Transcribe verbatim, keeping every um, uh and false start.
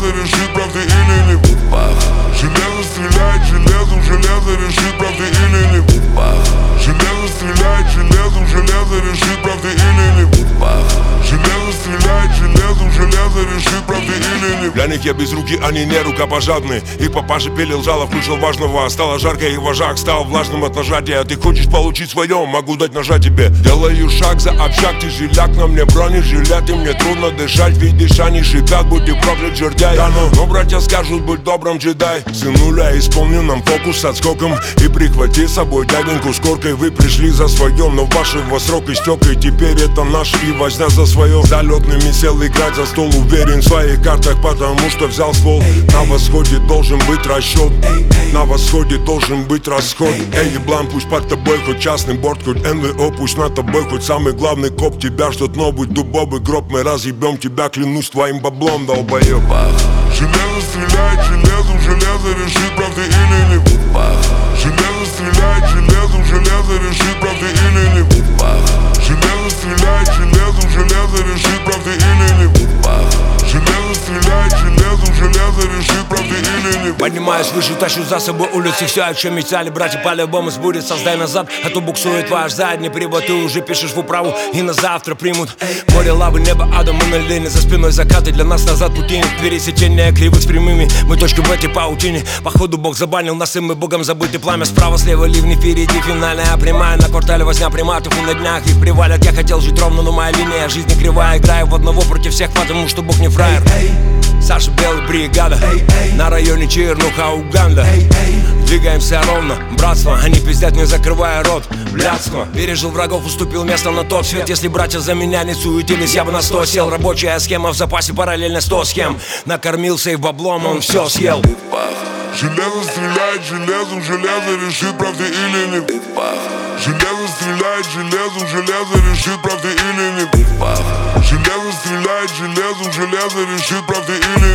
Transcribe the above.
железо решит, правда или не. Железо стреляет железом, железо решит, правда или не. Железо стреляет железом, железо решит, правда или не. Железо стреляет железом, железо решит, правда или не. Для них я без руки, они не рукопожатны. Их папаша пилил жало, включил важного. Стало жарко, и вожак стал влажным от нажатия. Ты хочешь получить свое, могу дать ножа тебе. Делаю шаг за общак, ты жиляк, на мне бронежилет. И мне трудно дышать, видишь, они шипят, будь ты проклят, жердяй. Да ну, но братья скажут, будь добрым, джедай. Сынуля, исполню нам фокус с отскоком. И прихвати с собой дяденьку с коркой. Вы пришли за своем, но вашего срок истек. И теперь это наш, и возня за свое. Залетными сел играть за стол, уверен в своих картах, потому что взял ствол. На восходе должен быть расчет, на восходе должен быть расход. Эй, еблан, пусть под тобой хоть частный борт, хоть эн вэ о, пусть над тобой хоть самый главный коп. Тебя ждет новый дубовый гроб, мы разъебем тебя, клянусь твоим баблом, долбоеб. Железо стреляет железом, железо решит, правда или не. Железо стреляет железом, железо решит, правда или не. Железо стреляет железом, железо решит, правда или не. Железо стреляет железом, железо решит, правда или не. Поднимаюсь выше, тащу за собой улицы. Все, о чем мечтали, братья, по-любому сбудется. Сдай назад, а то буксует ваш задний привод. Ты уже пишешь в управу, и на завтра примут. Море лавы, небо, адом и на линии. За спиной закаты, для нас назад пути нет. Пересечение кривых с прямыми, мы точка в этой паутине. Походу Бог забанил нас, и мы Богом забыты. Пламя справа, слева ливни, впереди финальная прямая. На квартале возня приматов, и на днях их привалят. Я хотел жить ровно, но моя линия жизни кривая. Играю в одного против всех, потому что Бог не фраер. Саша, белая бригада, на районе Чернуха, Уганда. Двигаемся ровно, братство, они пиздят, не закрывая рот. Блядство, пережил врагов, уступил место на тот свет. Если братья за меня не суетились, я бы на сто сел. Рабочая схема в запасе, параллельно сто схем. Накормился и баблом, он все съел. Железо стреляет железом, железо решит, правда или не. Железо стреляет железом, железо решит, правда или не. Железо стреляет железом, железо решит, правда или не.